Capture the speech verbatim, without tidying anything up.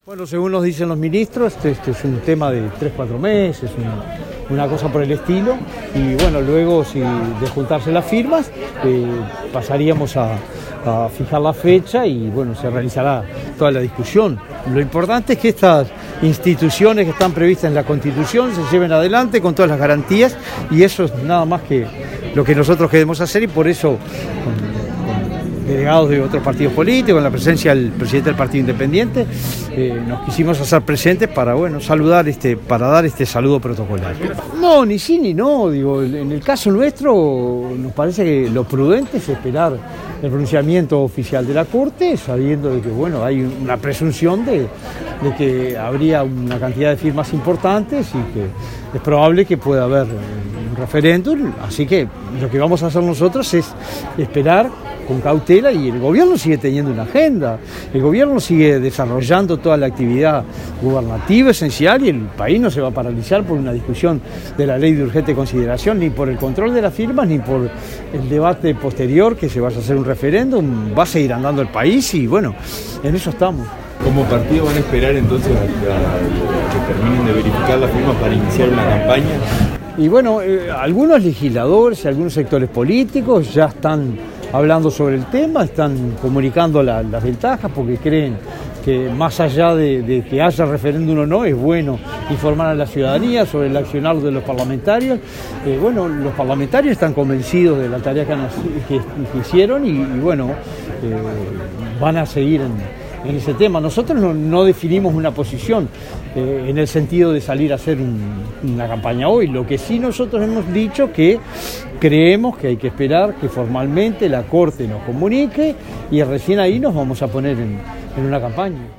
Bueno, según nos dicen los ministros, este, este es un tema de tres, cuatro meses, una, una cosa por el estilo, y bueno, luego si de juntarse las firmas, eh, pasaríamos a, a fijar la fecha y bueno, se realizará toda la discusión. Lo importante es que estas instituciones que están previstas en la Constitución se lleven adelante con todas las garantías, y eso es nada más que lo que nosotros queremos hacer, y por eso con, delegados de otros partidos políticos, en la presencia del presidente del Partido Independiente, eh, nos quisimos hacer presentes para, bueno, saludar este, para dar este saludo protocolario. No, ni sí ni no, digo, en el caso nuestro nos parece que lo prudente es esperar el pronunciamiento oficial de la Corte, sabiendo de que, bueno, hay una presunción de, de que habría una cantidad de firmas importantes y que es probable que pueda haber un referéndum, así que lo que vamos a hacer nosotros es esperar con cautela, y el gobierno sigue teniendo una agenda, el gobierno sigue desarrollando toda la actividad gubernativa esencial, y el país no se va a paralizar por una discusión de la ley de urgente consideración, ni por el control de las firmas, ni por el debate posterior que se vaya a hacer un referéndum. Va a seguir andando el país y bueno, en eso estamos. ¿Como partido van a esperar entonces a, a, a que terminen de verificar las firmas para iniciar una campaña? Y bueno, eh, algunos legisladores y algunos sectores políticos ya están hablando sobre el tema, están comunicando la, las ventajas, porque creen que más allá de, de que haya referéndum o no, es bueno informar a la ciudadanía sobre el accionar de los parlamentarios. Eh, bueno, los parlamentarios están convencidos de la tarea que, han, que, que hicieron y, y bueno, eh, van a seguir en, en ese tema. Nosotros no, no definimos una posición eh, en el sentido de salir a hacer un, una campaña hoy. Lo que sí nosotros hemos dicho que creemos que hay que esperar que formalmente la Corte nos comunique y recién ahí nos vamos a poner en, en una campaña.